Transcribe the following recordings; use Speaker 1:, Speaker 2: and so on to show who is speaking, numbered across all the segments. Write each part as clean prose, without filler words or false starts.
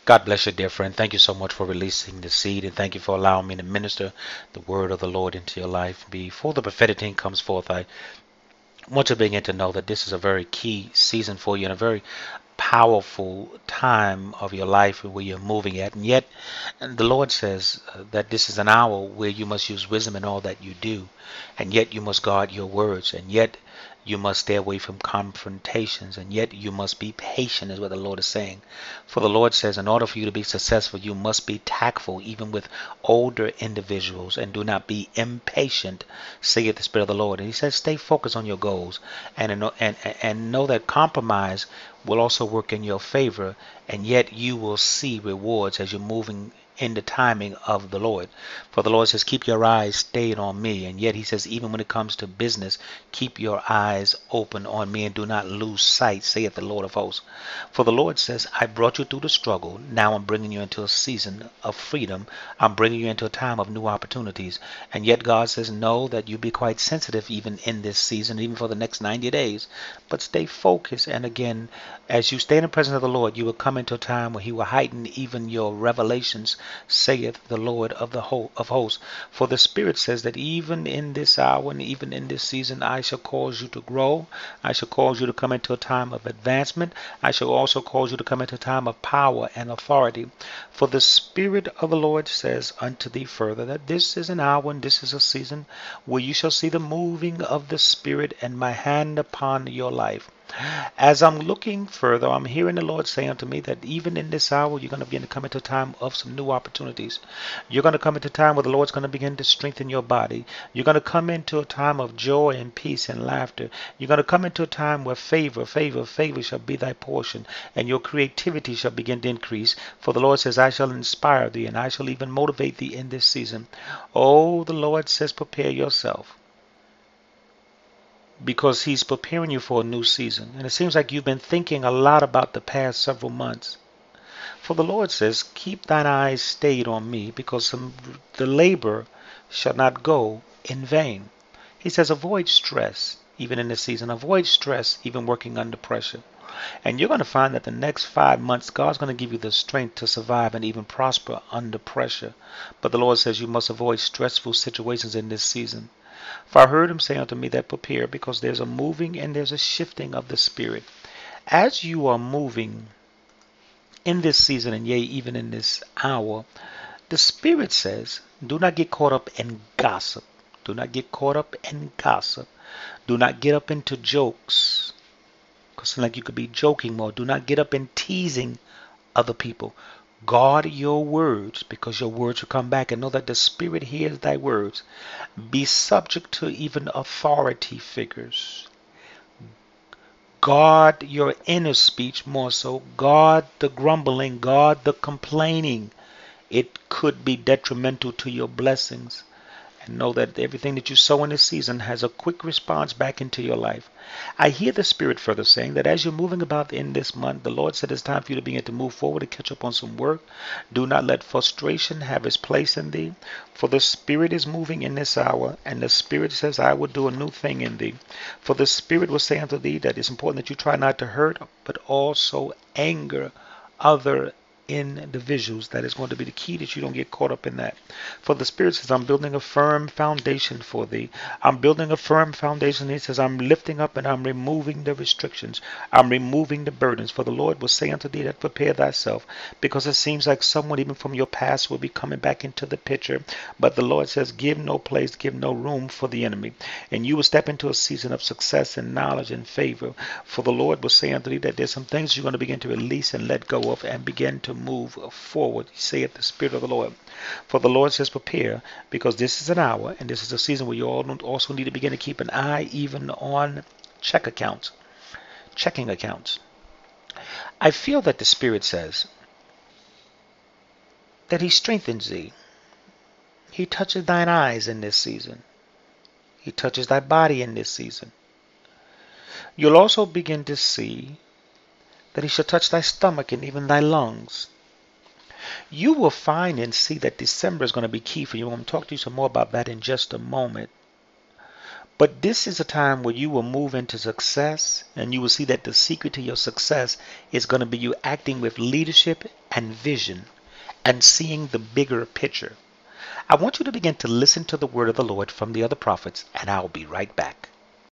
Speaker 1: God bless you, dear friend. Thank you so much for releasing the seed, and thank you for allowing me to minister the word of the Lord into your life. Before the prophetic thing comes forth, I want you to begin to know that this is a very key season for you and a very powerful time of your life where you're moving at. And yet, the Lord says that this is an hour where you must use wisdom in all that you do. And yet, you must guard your words. And yet, you must stay away from confrontations. And yet, you must be patient, is what the Lord is saying. For the Lord says, in order for you to be successful, you must be tactful, even with older individuals, and do not be impatient, saith the Spirit of the Lord. And He says, stay focused on your goals and know that compromise will also work in your favor, and yet you will see rewards as you're moving in the timing of the Lord. For the Lord says, keep your eyes stayed on me. And yet He says, even when it comes to business, keep your eyes open on me and do not lose sight, saith the Lord of hosts. For the Lord says, I brought you through the struggle. Now I'm bringing you into a season of freedom. I'm bringing you into a time of new opportunities. And yet God says, know that you be quite sensitive even in this season, even for the next 90 days. But stay focused. And again, as you stay in the presence of the Lord, you will come into a time where He will heighten even your revelations, saith the Lord of of hosts. For the Spirit says that even in this hour and even in this season, I shall cause you to grow. I shall cause you to come into a time of advancement. I shall also cause you to come into a time of power and authority. For the Spirit of the Lord says unto thee further that this is an hour and this is a season where you shall see the moving of the Spirit and my hand upon your life. As I'm looking further, I'm hearing the Lord say unto me that even in this hour, you're going to begin to come into a time of some new opportunities. You're going to come into a time where the Lord's going to begin to strengthen your body. You're going to come into a time of joy and peace and laughter. You're going to come into a time where favor shall be thy portion, and your creativity shall begin to increase. For the Lord says, I shall inspire thee, and I shall even motivate thee in this season. Oh, the Lord says, prepare yourself, because He's preparing you for a new season. And it seems like you've been thinking a lot about the past several months. For the Lord says, keep thine eyes stayed on me, because the labor shall not go in vain. He says, avoid stress, even in this season. Avoid stress, even working under pressure. And you're going to find that the next 5 months, God's going to give you the strength to survive and even prosper under pressure. But the Lord says you must avoid stressful situations in this season. For I heard Him say unto me that prepare, because there's a moving and there's a shifting of the Spirit. As you are moving in this season, and yea, even in this hour, the Spirit says, do not get caught up in gossip. Do not get caught up in gossip. Do not get up into jokes, because it's like you could be joking more. Do not get up in teasing other people. Guard your words, because your words will come back, and know that the Spirit hears thy words. Be subject to even authority figures. Guard your inner speech more so. Guard the grumbling. Guard the complaining. It could be detrimental to your blessings. And know that everything that you sow in this season has a quick response back into your life. I hear the Spirit further saying that as you're moving about in this month, the Lord said it's time for you to begin to move forward and catch up on some work. Do not let frustration have its place in thee, for the Spirit is moving in this hour, and the Spirit says, I will do a new thing in thee. For the Spirit will say unto thee that it's important that you try not to hurt, but also anger other individuals. That is going to be the key, that you don't get caught up in that. For the Spirit says, I'm building a firm foundation for thee. I'm building a firm foundation. He says, I'm lifting up and I'm removing the restrictions. I'm removing the burdens. For the Lord will say unto thee that prepare thyself, because it seems like someone even from your past will be coming back into the picture. But the Lord says, give no place, give no room for the enemy. And you will step into a season of success and knowledge and favor. For the Lord will say unto thee that there's some things you're going to begin to release and let go of and begin to move forward, saith the Spirit of the Lord. For the Lord says, prepare, because this is an hour and this is a season where you all also need to begin to keep an eye even on checking accounts. I feel that the Spirit says that He strengthens thee. He touches thine eyes in this season. He touches thy body in this season. You'll also begin to see that He shall touch thy stomach and even thy lungs. You will find and see that December is going to be key for you. I'm going to talk to you some more about that in just a moment. But this is a time where you will move into success, and you will see that the secret to your success is going to be you acting with leadership and vision and seeing the bigger picture. I want you to begin to listen to the word of the Lord from the other prophets, and I'll be right back.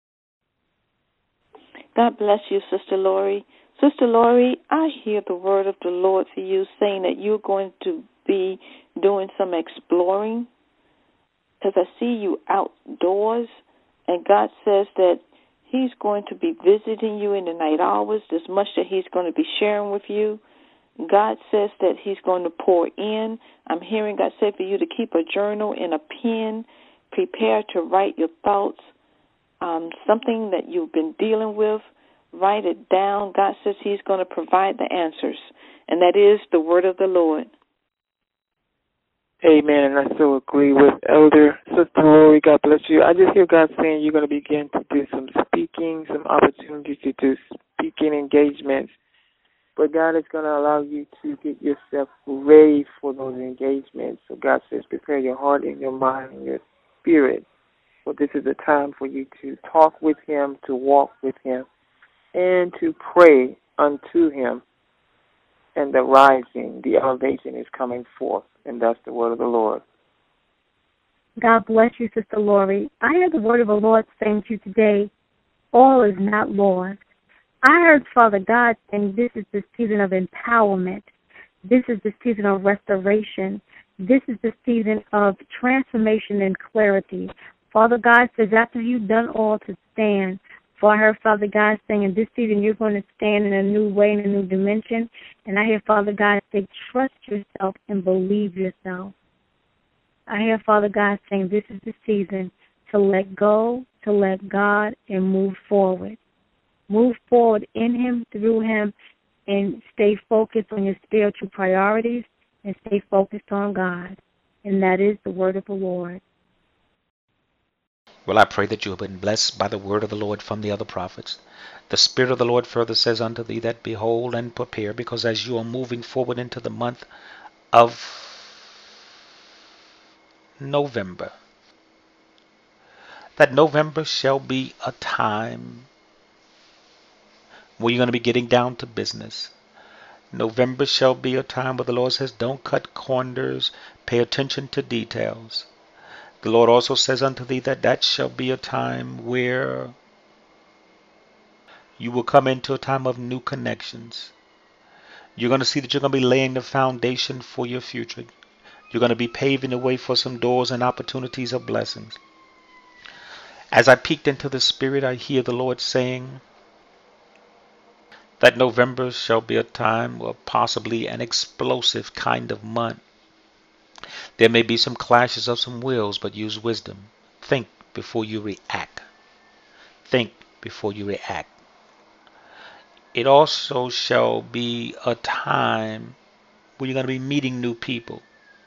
Speaker 2: God bless you, Sister Lori. Sister Lori, I hear the word of the Lord for you saying that you're going to be doing some exploring, because I see you outdoors, and God says that He's going to be visiting you in the night hours. There's much that He's going to be sharing with you. God says that He's going to pour in. I'm hearing God say for you to keep a journal and a pen, prepare to write your thoughts, something that you've been dealing with, write it down. God says He's going to provide the answers, and that is the word of the Lord.
Speaker 3: Amen. And I so agree with Elder Sister Lori. God bless you. I just hear God saying you're going to begin to do some speaking, some opportunities to do speaking engagements. But God is going to allow you to get yourself ready for those engagements. So God says prepare your heart and your mind and your spirit. For this is a time for you to talk with Him, to walk with Him, and to pray unto Him. And the rising, the elevation is coming forth. And that's the word of the Lord.
Speaker 4: God bless you, Sister Lori. I heard the word of the Lord saying to you today, all is not lost. I heard Father God saying this is the season of empowerment. This is the season of restoration. This is the season of transformation and clarity. Father God says after you've done all to stand, for I heard Father God saying in this season you're going to stand in a new way, in a new dimension. And I hear Father God say trust yourself and believe yourself. I hear Father God saying this is the season to let go, to let God, and move forward. Move forward in Him, through Him, and stay focused on your spiritual priorities and stay focused on God. And that is the word of the Lord.
Speaker 1: Well, I pray that you have been blessed by the word of the Lord from the other prophets. The Spirit of the Lord further says unto thee that behold and prepare, because as you are moving forward into the month of November, that November shall be a time where you're going to be getting down to business. November shall be a time where the Lord says, don't cut corners, pay attention to details. The Lord also says unto thee that that shall be a time where you will come into a time of new connections. You're going to see that you're going to be laying the foundation for your future. You're going to be paving the way for some doors and opportunities of blessings. As I peeked into the Spirit, I hear the Lord saying that November shall be a time of possibly an explosive kind of month. There may be some clashes of some wills, but use wisdom. Think before you react. Think before you react. It also shall be a time where you're going to be meeting new people.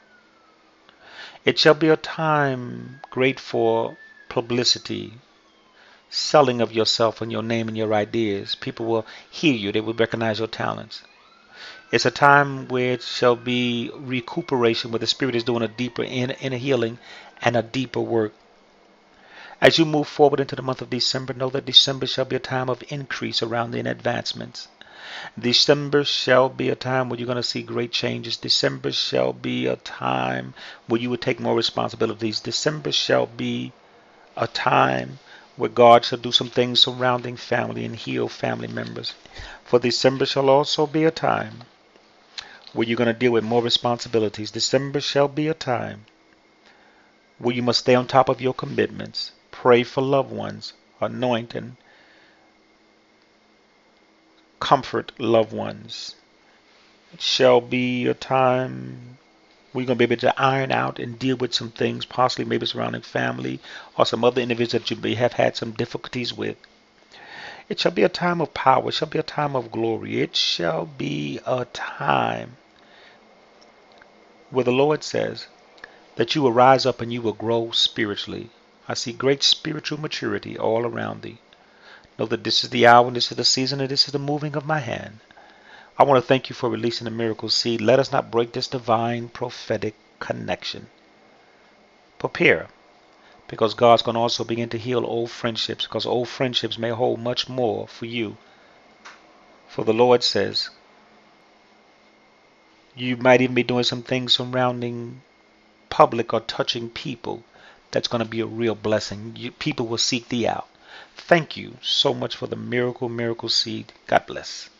Speaker 1: It shall be a time great for publicity, selling of yourself and your name and your ideas. People will hear you. They will recognize your talents. It's a time where it shall be recuperation, where the Spirit is doing a deeper inner healing and a deeper work. As you move forward into the month of December, know that December shall be a time of increase around in advancements. December shall be a time where you're going to see great changes. December shall be a time where you will take more responsibilities. December shall be a time where God shall do some things surrounding family and heal family members. For December shall also be a time where you're going to deal with more responsibilities. December shall be a time where you must stay on top of your commitments. Pray for loved ones, anoint and comfort loved ones. It shall be a time where you're going to be able to iron out and deal with some things, possibly maybe surrounding family or some other individuals that you may have had some difficulties with. It shall be a time of power. It shall be a time of glory. It shall be a time where the Lord says that you will rise up and you will grow spiritually. I see great spiritual maturity all around thee. Know that this is the hour and this is the season and this is the moving of my hand. I want to thank you for releasing the miracle seed. Let us not break this divine prophetic connection. Prepare. because God's going to also begin to heal old friendships, because old friendships may hold much more for you. For the Lord says, you might even be doing some things surrounding public or touching people. That's going to be a real blessing. People will seek thee out. Thank you so much for the miracle seed. God bless.